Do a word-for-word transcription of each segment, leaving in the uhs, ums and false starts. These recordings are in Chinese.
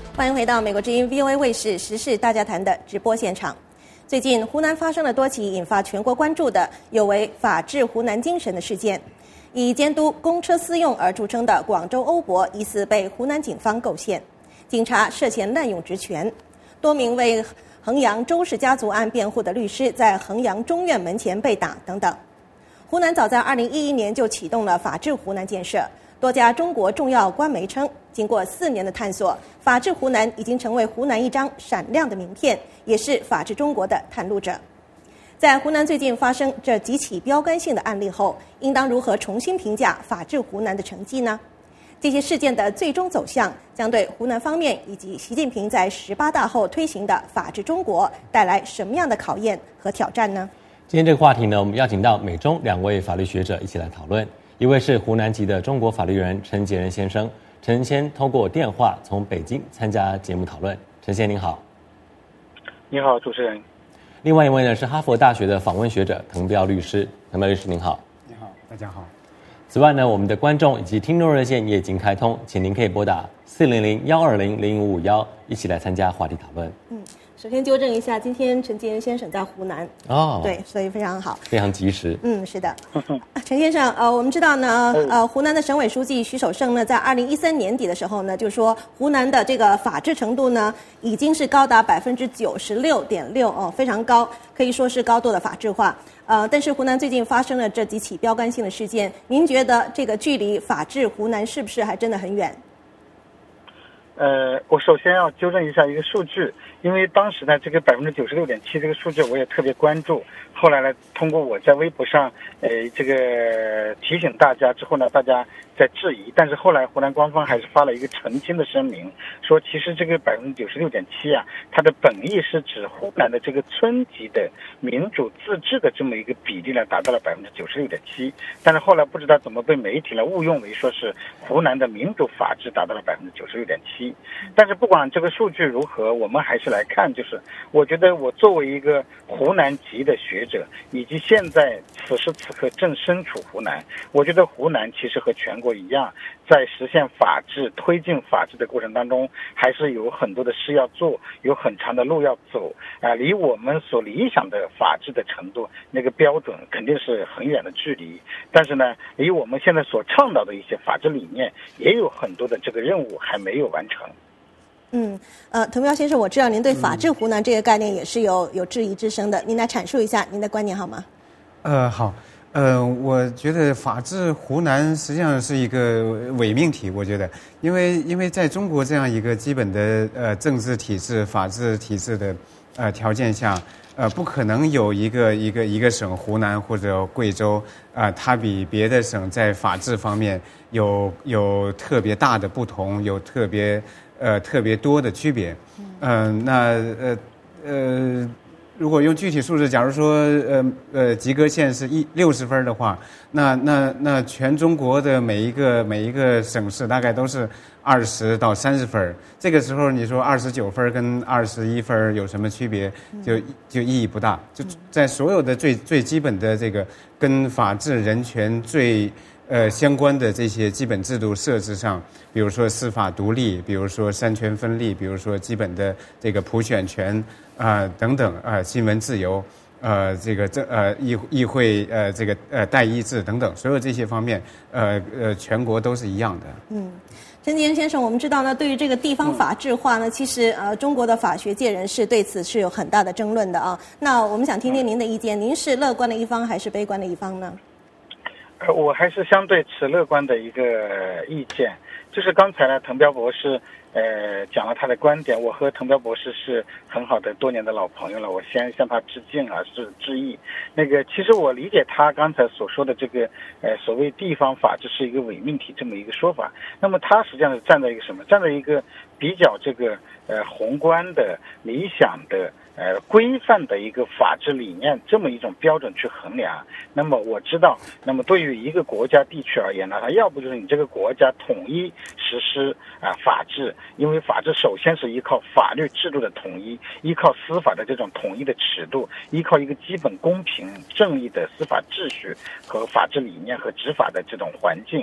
欢迎回到美国之音 V O A 卫视时事大家谈的直播现场。最近湖南发生了多起引发全国关注的有违法治湖南精神的事件。以监督公车私用而著称的广州欧博疑似被湖南警方构陷，警察涉嫌滥用职权。多名为衡阳周氏家族案辩护的律师在衡阳中院门前被打等等。湖南早在二零一一年就启动了法治湖南建设，多家中国重要官媒称，经过四年的探索，法治湖南已经成为湖南一张闪亮的名片，也是法治中国的探路者。在湖南最近发生这几起标杆性的案例后，应当如何重新评价法治湖南的成绩呢？这些事件的最终走向将对湖南方面以及习近平在十八大后推行的法治中国带来什么样的考验和挑战呢？ 今天这个话题呢，我们邀请到美中两位法律学者一起来讨论。一位是湖南籍的中国法律人陈杰仁先生，陈先通过电话从北京参加节目讨论。陈先您好。 你好，主持人。 另外一位呢是哈佛大学的访问学者滕彪律师。滕彪律师您好。 你好，大家好。 此外呢，我们的观众以及听众热线也已经开通，请您可以拨打四零零一二零零五五一一起来参加话题讨论。 嗯，首先纠正一下，今天陈杰仁先生在湖南哦， 对，所以非常好， 非常及时。 嗯，是的。陈先生，呃，我们知道呢，呃，湖南的省委书记徐守胜呢，在二零一三年底的时候呢，就说湖南的这个法治程度呢，已经是高达百分之九十六点六哦，非常高，可以说是高度的法治化。呃，但是湖南最近发生了这几起标杆性的事件，您觉得这个距离法治湖南是不是还真的很远？ 呃，我首先要纠正一下一个数据，因为当时呢，这个百分之九十六点七这个数据我也特别关注。后来呢，通过我在微博上，呃，这个提醒大家之后呢，大家在质疑，但是后来湖南官方还是发了一个澄清的声明，说其实这个百分之九十六点七啊，它的本意是指湖南的这个村级的民主自治的这么一个比例呢，达到了百分之九十六点七，但是后来不知道怎么被媒体呢误用为说是湖南的民主法治达到了百分之九十六点七。但是不管这个数据如何，我们还是来看，就是我觉得我作为一个湖南籍的学者，以及现在此时此刻正身处湖南，我觉得湖南其实和全国一样，在实现法治、推进法治的过程当中，还是有很多的事要做，有很长的路要走啊、呃，离我们所理想的法治的程度那个标准肯定是很远的距离。但是呢，离我们现在所倡导的一些法治理念，也有很多的这个任务还没有完成。 嗯，呃，滕彪先生，我知道您对法治湖南这个概念也是有有质疑之声的，您来阐述一下您的观点好吗？ 呃，好，呃，我觉得法治湖南实际上是一个伪命题，我觉得，因为因为在中国这样一个基本的呃政治体制、法治体制的呃条件下，呃，不可能有一个一个一个省湖南或者贵州啊、呃，它比别的省在法治方面有有特别大的不同，有特别。呃，特别多的区别，嗯、呃，那呃呃，如果用具体数字，假如说呃呃及格线是一六十分的话，那那那全中国的每一个每一个省市大概都是二十到三十分。这个时候你说二十九分跟二十一分有什么区别？就就意义不大。就在所有的最最基本的这个跟法治人权最。呃，相关的这些基本制度设置上，比如说司法独立，比如说三权分立，比如说基本的这个普选权啊、呃、等等啊、呃，新闻自由，呃，这个这呃议议会呃这个呃代议制等等，所有这些方面，呃呃，全国都是一样的。 嗯。陈杰仁先生，我们知道呢，对于这个地方法治化呢，其实呃，中国的法学界人士对此是有很大的争论的啊。那我们想听听您的意见，您是乐观的一方还是悲观的一方呢？ 呃，我还是相对持乐观的一个意见，就是刚才呢，滕彪博士呃讲了他的观点，我和滕彪博士是很好的多年的老朋友了，我先向他致敬啊，是致意。那个，其实我理解他刚才所说的这个呃所谓地方法治是一个伪命题这么一个说法，那么他实际上是站在一个什么？站在一个比较这个呃宏观的、理想的。呃，规范的一个法治理念这么一种标准去衡量，那么我知道，那么对于一个国家地区而言呢，它要不就是你这个国家统一实施啊、呃、法治，因为法治首先是依靠法律制度的统一，依靠司法的这种统一的尺度，依靠一个基本公平正义的司法秩序和法治理念和执法的这种环境。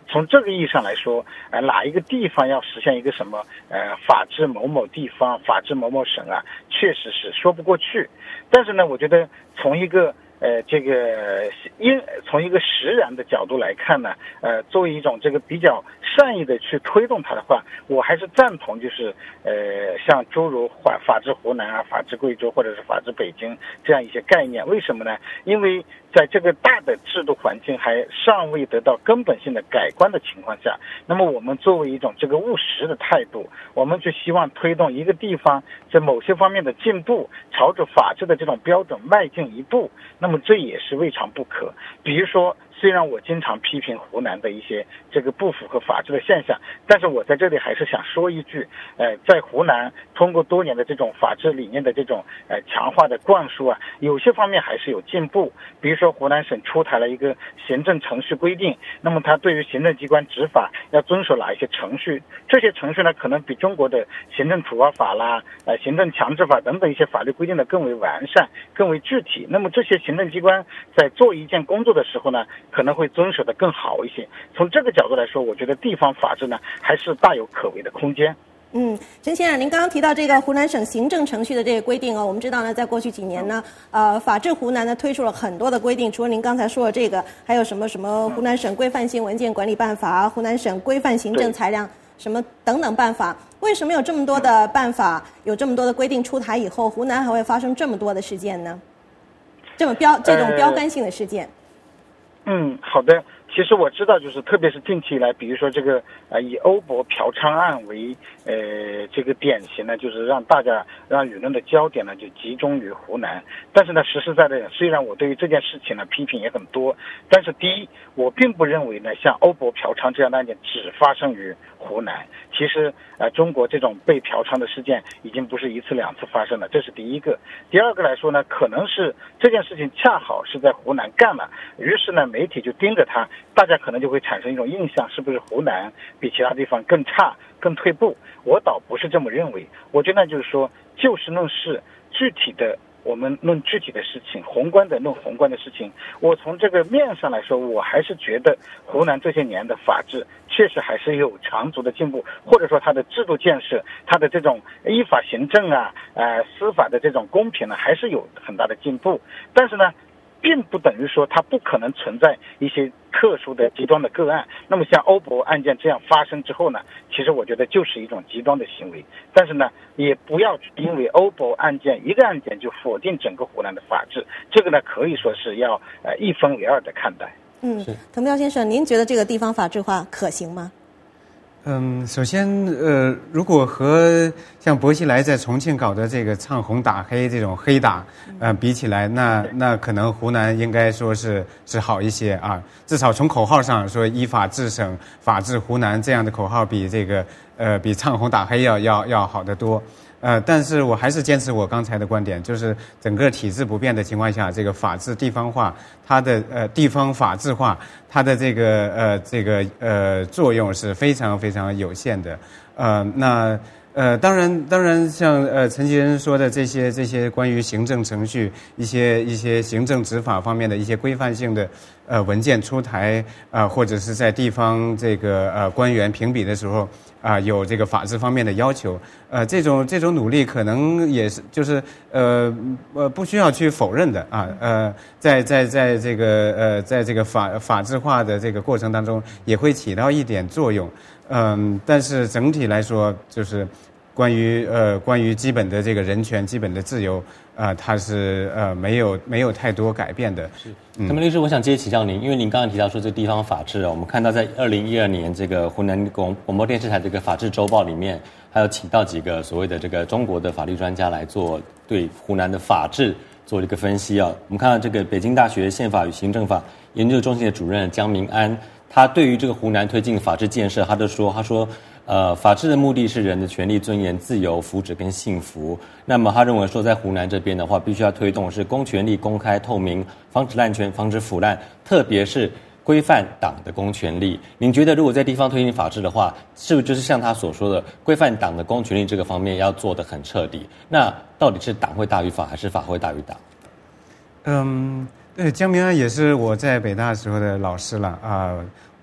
从这个意义上来说，呃，哪一个地方要实现一个什么呃法治某某地方、法治某某省啊，确实是说不过去。但是呢，我觉得从一个呃，这个因从一个实然的角度来看呢，呃，作为一种这个比较善意的去推动它的话，我还是赞同，就是呃，像诸如法法治湖南啊、法治贵州或者是法治北京这样一些概念。为什么呢？因为在这个大的制度环境还尚未得到根本性的改观的情况下，那么我们作为一种这个务实的态度，我们就希望推动一个地方在某些方面的进步，朝着法治的这种标准迈进一步，那么这也是未尝不可。比如说，虽然我经常批评湖南的一些这个不符合法治的现象，但是我在这里还是想说一句，呃，在湖南通过多年的这种法治理念的这种呃强化的灌输啊，有些方面还是有进步。比如说，湖南省出台了一个行政程序规定，那么它对于行政机关执法要遵守哪一些程序？这些程序呢，可能比中国的行政处罚法啦、呃行政强制法等等一些法律规定的更为完善、更为具体。那么这些行政机关在做一件工作的时候呢，可能会遵守的更好一些。从这个角度来说，我觉得地方法治呢还是大有可为的空间。 嗯，陈先生，您刚刚提到这个湖南省行政程序的这个规定哦，我们知道呢，在过去几年呢，呃，法治湖南呢推出了很多的规定，除了您刚才说的这个，还有什么什么湖南省规范性文件管理办法、湖南省规范行政裁量什么等等办法。为什么有这么多的办法，有这么多的规定出台以后，湖南还会发生这么多的事件呢？这么标这种标杆性的事件？ 呃、嗯，好的。其实我知道，就是特别是近期以来，比如说这个呃以欧博嫖娼案为呃这个典型呢，就是让大家让舆论的焦点呢就集中于湖南。但是呢，实实在在的，虽然我对于这件事情呢批评也很多，但是第一，我并不认为呢像欧博嫖娼这样的案件只发生于湖南。其实呃中国这种被嫖娼的事件已经不是一次两次发生了，这是第一个。第二个来说呢，可能是这件事情恰好是在湖南干了，于是呢媒体就盯着它。大家可能就会产生一种印象，是不是湖南比其他地方更差、更退步？我倒不是这么认为。我觉得就是说，就事论事，具体的我们论具体的事情，宏观的论宏观的事情。我从这个面上来说，我还是觉得湖南这些年的法治确实还是有长足的进步，或者说它的制度建设、它的这种依法行政啊、呃司法的这种公平呢，还是有很大的进步。但是呢，并不等于说它不可能存在一些特殊的极端的个案。那么像欧博案件这样发生之后呢，其实我觉得就是一种极端的行为。但是呢，也不要因为欧博案件一个案件就否定整个湖南的法治，这个呢可以说是要呃一分为二的看待。 嗯，滕彪先生，您觉得这个地方法治化可行吗？ 嗯，首先，呃，如果和像薄熙来在重庆搞的这个唱红打黑这种黑打，呃，比起来，那那可能湖南应该说是是好一些啊。至少从口号上说，依法治省、法治湖南这样的口号比这个呃比唱红打黑要要要好得多。呃，但是我还是坚持我刚才的观点，就是整个体制不变的情况下，这个法治地方化，它的呃地方法治化，它的这个呃这个呃作用是非常非常有限的。呃，那呃当然当然像呃陈吉仁说的这些这些关于行政程序一些一些行政执法方面的一些规范性的呃文件出台啊、呃，或者是在地方这个呃官员评比的时候。啊、呃，有这个法治方面的要求，呃，这种这种努力可能也是就是呃呃不需要去否认的啊，呃，在在在这个呃在这个法法治化的这个过程当中，也会起到一点作用，嗯、呃，但是整体来说，就是关于呃关于基本的这个人权、基本的自由。啊、呃，它是呃没有没有太多改变的。 是，滕彪律师，我想接着请教您，因为您刚刚提到说这个地方法治啊，我们看到在二零一二年这个湖南广广播电视台这个法制周报里面，还有请到几个所谓的这个中国的法律专家来做对湖南的法治做一个分析啊。我们看到这个北京大学宪法与行政法研究中心的主任江明安，他对于这个湖南推进法治建设，他就说，他说。呃，法治的目的是人的权利、尊严、自由、福祉跟幸福。那么他认为说，在湖南这边的话，必须要推动的是公权力公开透明，防止滥权，防止腐烂，特别是规范党的公权力。您觉得，如果在地方推行法治的话，是不是就是像他所说的，规范党的公权力这个方面要做得很彻底？那到底是党会大于法，还是法会大于党？ 嗯，对，江明安也是我在北大时候的老师了啊。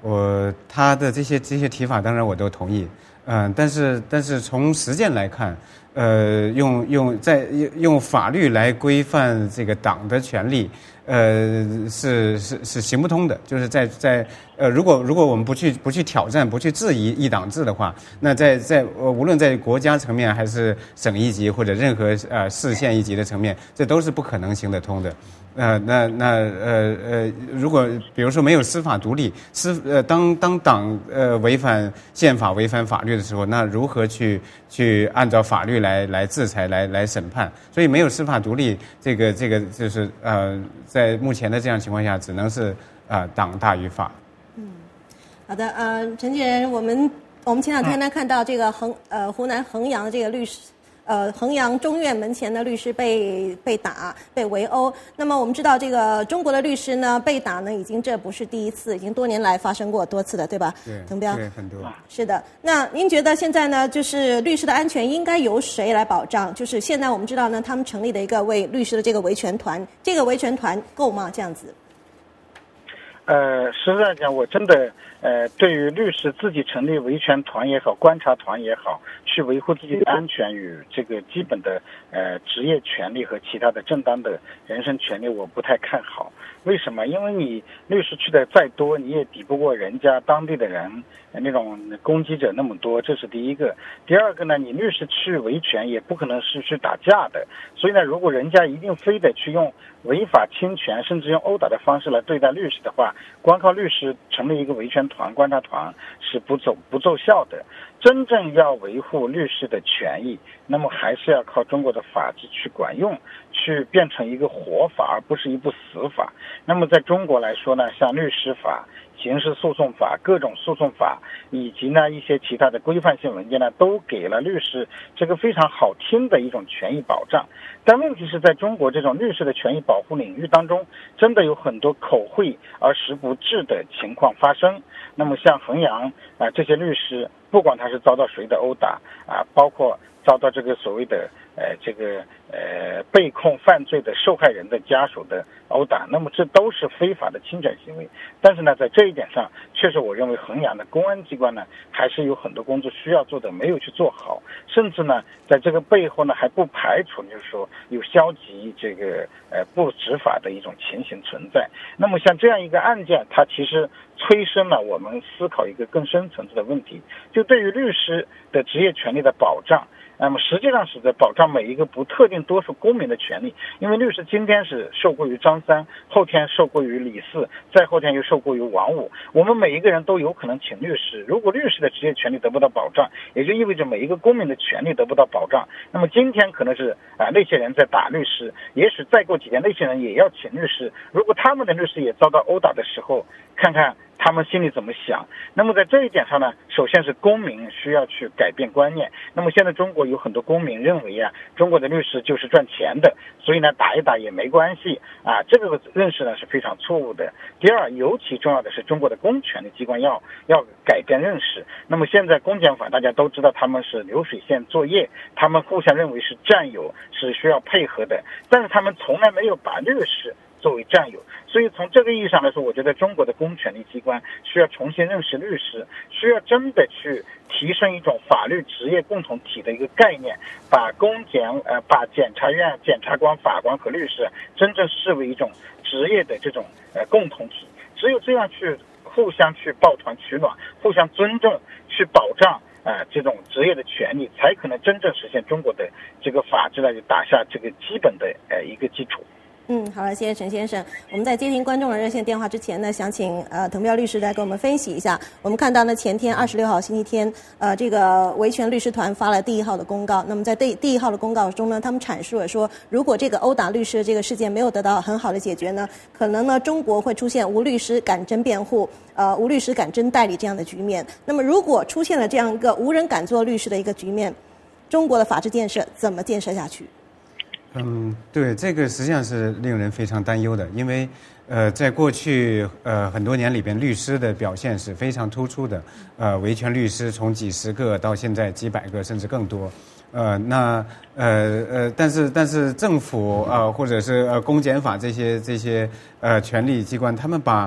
我他的这些这些提法，当然我都同意。嗯、呃，但是但是从实践来看，呃，用用在用法律来规范这个党的权利，呃，是是是行不通的。就是在在呃，如果如果我们不去不去挑战、不去质疑一党制的话，那在在呃无论在国家层面还是省一级或者任何呃市县一级的层面，这都是不可能行得通的。呃，那那呃呃，如果比如说没有司法独立，司呃当当党呃违反宪法、违反法律的时候，那如何去去按照法律来来制裁、来来审判？所以没有司法独立，这个这个就是呃，在目前的这样情况下，只能是呃党大于法。 嗯，好的，呃，陈继仁，我们我们前两天呢看到这个衡呃湖南衡阳的这个律师。呃，衡阳中院门前的律师被被打、被围殴。那么我们知道，这个中国的律师呢被打呢，已经这不是第一次，已经多年来发生过多次的，对吧？ 对， 滕彪， 对，很多。 是的。那您觉得现在呢，就是律师的安全应该由谁来保障？就是现在我们知道呢，他们成立了一个为律师的这个维权团，这个维权团够吗？这样子？ 呃，实际上讲，我真的呃，对于律师自己成立维权团也好，观察团也好，去维护自己的安全与这个基本的呃职业权利和其他的正当的人身权利，我不太看好。为什么？因为你律师去的再多，你也抵不过人家当地的人那种攻击者那么多，这是第一个。第二个呢，你律师去维权也不可能是去打架的，所以呢，如果人家一定非得去用违法侵权，甚至用殴打的方式来对待律师的话，光靠律师成立一个维权团、观察团是不奏不奏效的。真正要维护律师的权益，那么还是要靠中国的法治去管用，去变成一个活法，而不是一部死法。那么在中国来说呢，像律师法、刑事诉讼法、各种诉讼法，以及呢一些其他的规范性文件呢，都给了律师这个非常好听的一种权益保障。但问题是在中国这种律师的权益保护领域当中，真的有很多口惠而实不至的情况发生。那么像衡阳啊、呃、这些律师，不管他是遭到谁的殴打啊、呃，包括遭到这个所谓的呃这个呃被控犯罪的受害人的家属的殴打，那么这都是非法的侵权行为。但是呢，在这一点上，确实我认为衡阳的公安机关呢，还是有很多工作需要做的，没有去做好，甚至呢，在这个背后呢，还不排除就是说有消极这个呃不执法的一种情形存在。那么像这样一个案件，它其实催生了我们思考一个更深层次的问题，就对于律师的职业权利的保障。那么实际上是在保障每一个不特定多数公民的权利，因为律师今天是受雇于张三，后天受雇于李四，再后天又受雇于王五，我们每一个人都有可能请律师。如果律师的职业权利得不到保障，也就意味着每一个公民的权利得不到保障。那么今天可能是啊、呃、那些人在打律师，也许再过几天那些人也要请律师。如果他们的律师也遭到殴打的时候，看看他们心里怎么想。那么在这一点上呢，首先是公民需要去改变观念。那么现在中国有很多公民认为啊，中国的律师就是赚钱的，所以呢打一打也没关系啊，这个认识呢是非常错误的。第二，尤其重要的是中国的公权力机关要要改变认识。那么现在公检法大家都知道他们是流水线作业，他们互相认为是战友，是需要配合的，但是他们从来没有把律师作为战友。所以从这个意义上来说，我觉得中国的公权力机关需要重新认识律师，需要真的去提升一种法律职业共同体的一个概念，把公检呃把检察院、检察官、法官和律师真正视为一种职业的这种呃共同体。只有这样去互相去抱团取暖，互相尊重，去保障啊、呃、这种职业的权利，才可能真正实现中国的这个法治呢，就打下这个基本的呃一个基础。 嗯，好了，谢谢陈先生。我们在接听观众的热线电话之前呢，想请呃滕彪律师来给我们分析一下。我们看到呢，前天二十六号星期天，呃，这个维权律师团发了第一号的公告。那么在第第一号的公告中呢，他们阐述了说，如果这个殴打律师的这个事件没有得到很好的解决呢，可能呢中国会出现无律师敢真辩护，呃，无律师敢真代理这样的局面。那么如果出现了这样一个无人敢做律师的一个局面，中国的法治建设怎么建设下去？ 嗯，对，这个实际上是令人非常担忧的，因为呃，在过去呃很多年里边，律师的表现是非常突出的，呃，维权律师从几十个到现在几百个甚至更多，呃，那呃呃，但是但是政府呃或者是呃公检法这些这些呃权力机关，他们把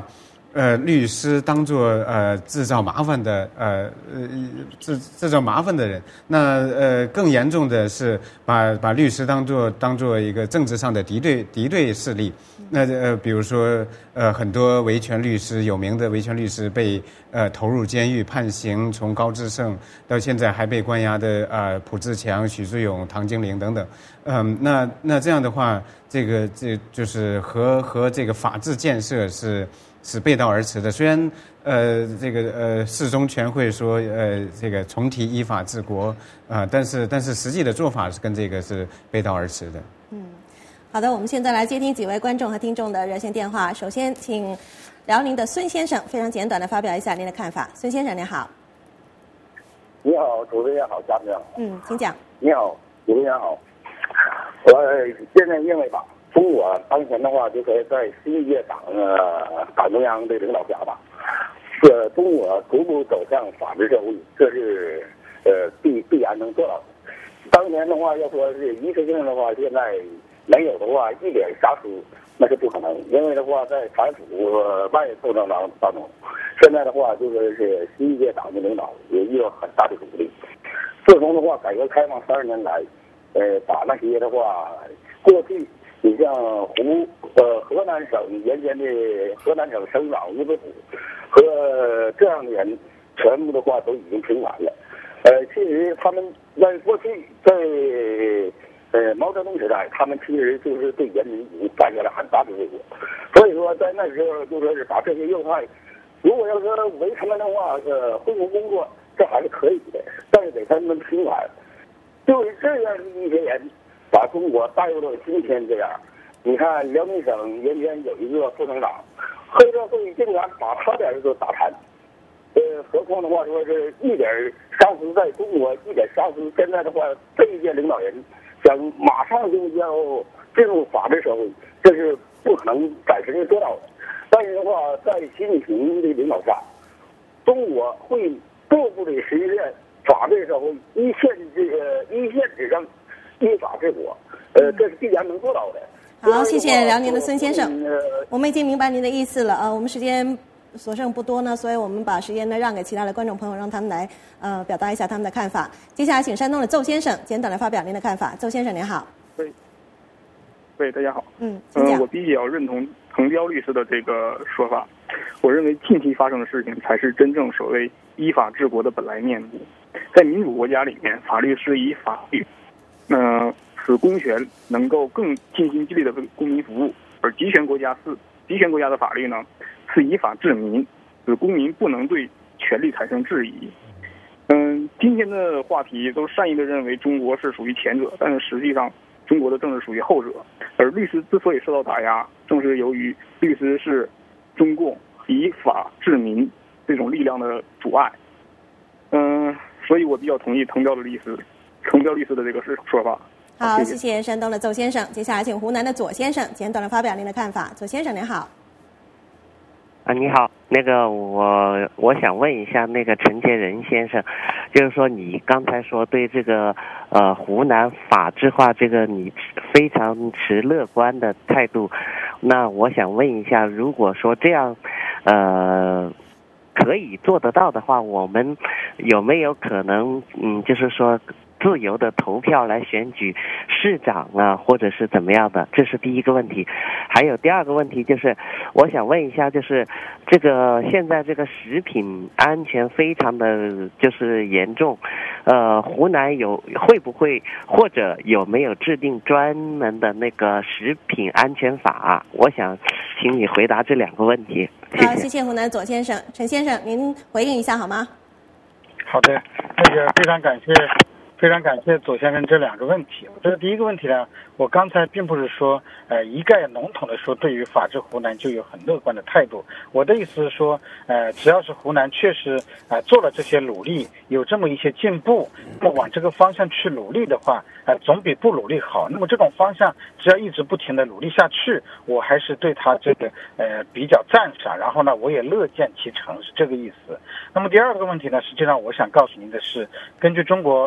呃，律师当做呃制造麻烦的呃呃制制造麻烦的人，那呃更严重的是把把律师当做当做一个政治上的敌对敌对势力。那呃比如说呃很多维权律师，有名的维权律师被呃投入监狱判刑，从高志胜到现在还被关押的呃卜志强、许志勇、唐金玲等等。嗯，那那这样的话，这个这就是和和这个法治建设是。是背道而驰的。虽然呃这个呃四中全会说呃这个重提依法治国啊、呃，但是但是实际的做法是跟这个是背道而驰的。 嗯，好的，我们现在来接听几位观众和听众的热线电话。首先，请辽宁的孙先生非常简短的发表一下您的看法。孙先生您好。 你好，主持人好，嘉宾好。 嗯，请讲。 你好，主持人好。我现在认为吧。中国当前的话，就是在新一届党呃党中央的领导下吧，呃，中国逐步走向法治社会，这是呃必必然能做到的。当年的话，要说是一次性的话，现在没有的话，一点瑕疵那是不可能，因为的话，在反腐败斗争当当中，现在的话就是是新一届党的领导也遇到很大的阻力。自从的话，改革开放三十年来，呃，把那些的话过去。你像湖呃河南省原先的河南省省长吴子虎和这样的人，全部的话都已经平反了。呃，其实他们在过去在呃毛泽东时代，他们其实就是对人民已经带来了很大的罪过。所以说，在那时候就说是把这些右派，如果要说为他们的话，呃，恢复工作，这还是可以的，但是给他们平反，就是这样的一些人。把中国带入到今天这样，你看辽宁省原先有一个副省长，黑社会竟然把他的儿子打残，呃，何况的话说是一点杀死在中国一点杀死，现在的话这一届领导人想马上就要进入法治社会，这是不可能暂时做到的。但是的话，在习近平的领导下，中国会逐步的实现法治社会，一线这个一线之上。依法治国，呃，这是必然能做到的。 好，谢谢辽宁的孙先生，我们已经明白您的意思了。呃，我们时间所剩不多呢，所以我们把时间呢让给其他的观众朋友，让他们来呃表达一下他们的看法。接下来，请山东的邹先生简短的发表您的看法。邹先生您好。 对，对，大家好。 嗯， 嗯、呃，我比较认同滕彪律师的这个说法。我认为近期发生的事情才是真正所谓依法治国的本来面目。在民主国家里面，法律是以法律。呃，使公权能够更尽心尽力的为公民服务，而集权国家是集权国家的法律呢，是以法治民，使公民不能对权力产生质疑。嗯，今天的话题都善意的认为中国是属于前者，但是实际上中国的政治属于后者。而律师之所以受到打压，正是由于律师是中共以法治民这种力量的阻碍。嗯，所以我比较同意滕彪的律师。滕彪律师的这个是说法。 好，谢谢, 谢谢山东的邹先生。接下来请湖南的左先生简短的发表您的看法。左先生您好。 啊，你好，那个我我想问一下那个陈杰仁先生，就是说你刚才说对这个呃湖南法治化这个你非常持乐观的态度，那我想问一下，如果说这样呃可以做得到的话，我们有没有可能嗯就是说自由的投票来选举市长啊，或者是怎么样的？这是第一个问题。还有第二个问题就是，我想问一下，就是这个现在这个食品安全非常的就是严重，呃，湖南有会不会或者有没有制定专门的那个食品安全法？我想请你回答这两个问题。谢谢。 好，谢谢湖南左先生。陈先生，您回应一下好吗？ 好的，那个非常感谢。非常感谢左先生这两个问题。我觉得第一个问题呢，我刚才并不是说呃一概笼统的说对于法治湖南就有很乐观的态度。我的意思是说，呃只要是湖南确实呃做了这些努力，有这么一些进步，那么往这个方向去努力的话，呃总比不努力好。那么这种方向只要一直不停的努力下去，我还是对他这个呃比较赞赏，然后呢我也乐见其成，是这个意思。那么第二个问题呢，实际上我想告诉您的是，根据中国立法法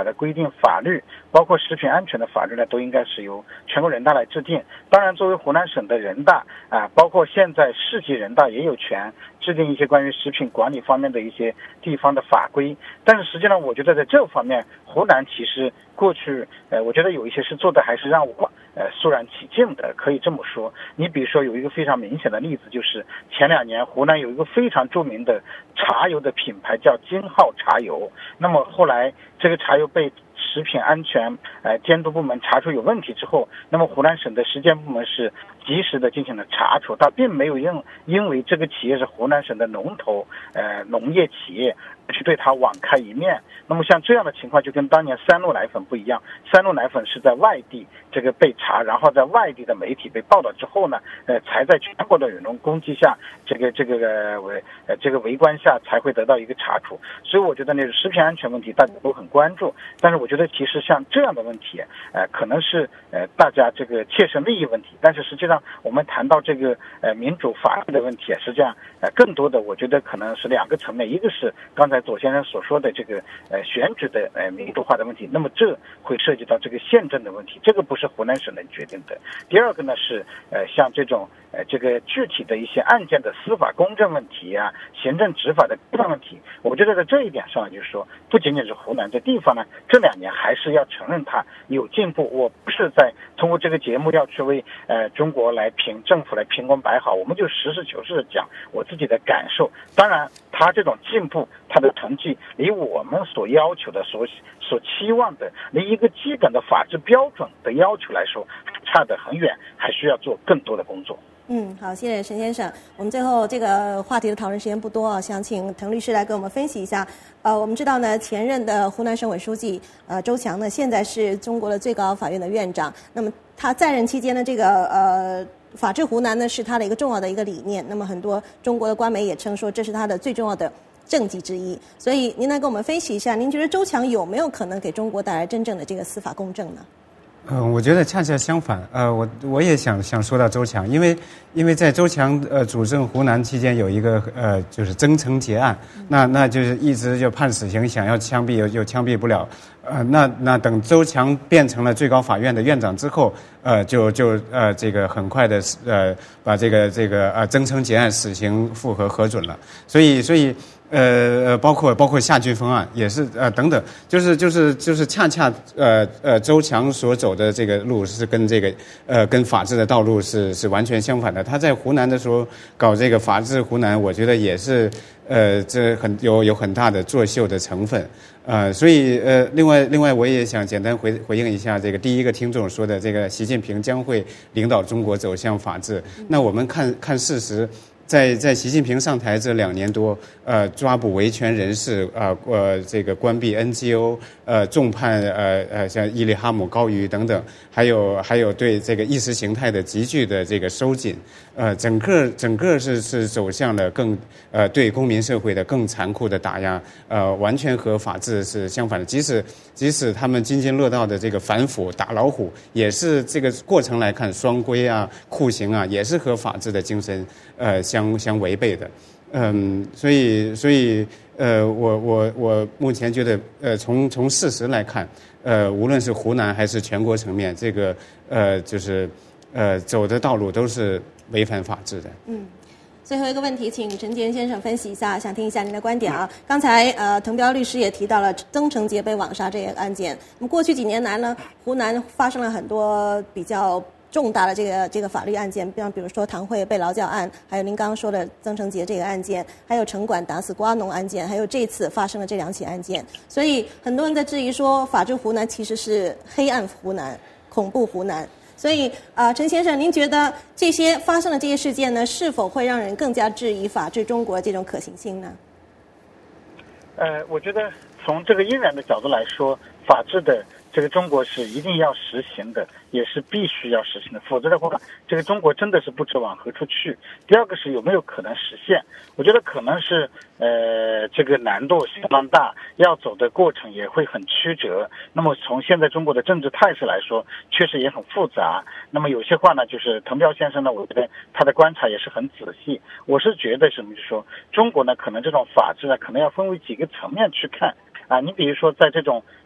法的规定法律，包括食品安全的法律呢，都应该是由全国人大来制定。当然，作为湖南省的人大啊，包括现在市级人大也有权制定一些关于食品管理方面的一些地方的法规。但是实际上，我觉得在这方面，湖南其实过去呃，我觉得有一些是做的还是让我呃肃然起敬的，可以这么说。你比如说有一个非常明显的例子，就是前两年湖南有一个非常著名的茶油的品牌叫金浩茶油，那么后来这个茶油被食品安全呃监督部门查出有问题之后，那么湖南省的食监部门是及时的进行了查处，它并没有因因为这个企业是湖南省的龙头呃农业企业去对它网开一面。那么像这样的情况就跟当年三鹿奶粉不一样，三鹿奶粉是在外地这个被查，然后在外地的媒体被报道之后呢，呃，才在全国的人龙攻击下，这个这个围呃这个围观下才会得到一个查处。所以我觉得呢，食品安全问题大家都很关注，但是我觉得其实像这样的问题，呃，可能是呃大家这个切身利益问题，但是实际上我们谈到这个呃民主法治的问题啊，实际上呃更多的我觉得可能是两个层面，一个是刚才左先生所说的这个呃选举的呃民主化的问题，那么这会涉及到这个宪政的问题，这个不是湖南省能决定的。第二个呢是呃像这种呃这个具体的一些案件的司法公正问题啊，行政执法的规范问题，我觉得在这一点上就是说，不仅仅是湖南这地方呢，这两年还是要承认它有进步。我不是在通过这个节目要去为呃中国来评政府来评功摆好，我们就实事求是的讲我自己的感受。当然，它这种进步，它的成绩离我们所要求的、所所期望的，离一个基本的法治标准的要求来说，差得很远，还需要做更多的工作。 嗯，好，谢谢陈先生。我们最后这个话题的讨论时间不多啊，想请滕律师来给我们分析一下。呃，我们知道呢，前任的湖南省委书记呃周强呢，现在是中国的最高法院的院长。那么他在任期间呢，这个呃法治湖南呢是他的一个重要的一个理念。那么很多中国的官媒也称说这是他的最重要的政绩之一。所以您来给我们分析一下，您觉得周强有没有可能给中国带来真正的这个司法公正呢？ 嗯、呃，我觉得恰恰相反。呃，我我也想想说到周强，因为因为在周强呃主政湖南期间有一个呃就是增城劫案，那那就是一直就判死刑，想要枪毙又又枪毙不了。呃，那那等周强变成了最高法院的院长之后，呃，就就呃这个很快的呃把这个这个呃增城劫案死刑复核核准了。所以所以。呃呃，包括包括夏俊峰案也是呃等等，就是就是就是恰恰呃呃周强所走的这个路是跟这个呃跟法治的道路是是完全相反的。他在湖南的时候搞这个法治湖南，我觉得也是呃这很有有很大的作秀的成分。呃，所以呃，另外另外我也想简单回回应一下这个第一个听众说的这个习近平将会领导中国走向法治。那我们看看事实。在在习近平上台这两年多，呃，抓捕维权人士，呃呃，这个关闭 N G O， 呃，重判呃呃像伊利哈姆、高瑜等等，还有还有对这个意识形态的急剧的这个收紧，呃，整个整个是是走向了更呃对公民社会的更残酷的打压，呃，完全和法治是相反的。即使即使他们津津乐道的这个反腐打老虎，也是这个过程来看，双规啊、酷刑啊，也是和法治的精神呃相。相相违背的，嗯，所以所以呃，我我我目前觉得，呃，从从事实来看，呃，无论是湖南还是全国层面，这个呃，就是呃走的道路都是违反法治的。嗯。 最后一个问题，请陈杰先生分析一下，想听一下您的观点啊。刚才呃，滕彪律师也提到了增城劫被网杀这个案件。那么过去几年来呢，湖南发生了很多比较重大的这个这个法律案件，比方比如说唐慧被劳教案，还有您刚刚说的增城劫这个案件，还有城管打死瓜农案件，还有这次发生的这两起案件。所以很多人在质疑说，法治湖南其实是黑暗湖南、恐怖湖南。所以啊、呃，陈先生，您觉得这些发生的这些事件呢，是否会让人更加质疑法治中国这种可行性呢？ 呃，我觉得从这个应然的角度来说，法治的这个中国是一定要实行的，也是必须要实行的，否则的话，这个中国真的是不知往何处去。第二个是有没有可能实现？我觉得可能是呃这个难度相当大，要走的过程也会很曲折。那么从现在中国的政治态势来说，确实也很复杂。那么有些话呢，就是滕彪先生呢，我觉得他的观察也是很仔细。我是觉得什么，就是说中国呢，可能这种法治呢，可能要分为几个层面去看。啊，你比如说在这种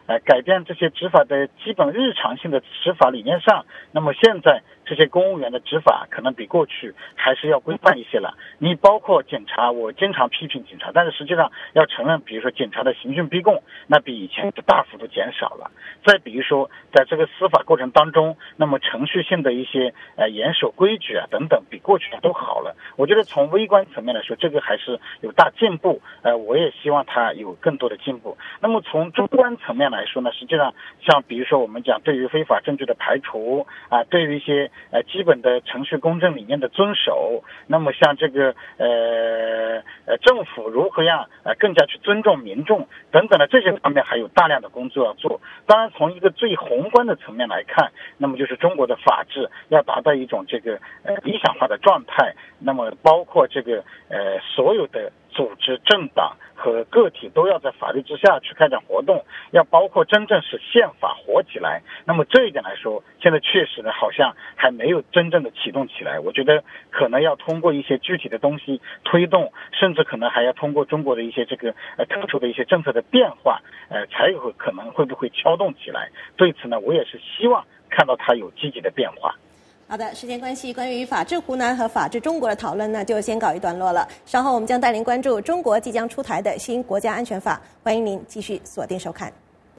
呃改变这些执法的基本日常性的执法理念上，那么现在这些公务员的执法可能比过去还是要规范一些了。你包括警察，我经常批评警察，但是实际上要承认，比如说警察的刑讯逼供，那比以前是大幅度减少了。再比如说，在这个司法过程当中，那么程序性的一些呃严守规矩啊等等，比过去都好了。我觉得从微观层面来说，这个还是有大进步。呃，我也希望它有更多的进步。那么从中观层面来说呢，实际上像比如说我们讲对于非法证据的排除啊，对于一些呃基本的程序公正理念的遵守，那么像这个呃呃政府如何样呃更加去尊重民众等等的这些方面还有大量的工作要做。当然从一个最宏观的层面来看，那么就是中国的法治要达到一种这个呃理想化的状态，那么包括这个呃所有的组织、政党和个体都要在法律之下去开展活动，要包括真正使宪法活起来。那么这一点来说，现在确实呢好像还没有真正的启动起来。我觉得可能要通过一些具体的东西推动，甚至可能还要通过中国的一些这个呃特殊的一些政策的变化，呃才有可能会不会敲动起来。对此呢，我也是希望看到它有积极的变化。 好的，时间关系，关于法治湖南和法治中国的讨论呢，就先告一段落了。稍后我们将带您关注中国即将出台的新国家安全法，欢迎您继续锁定收看。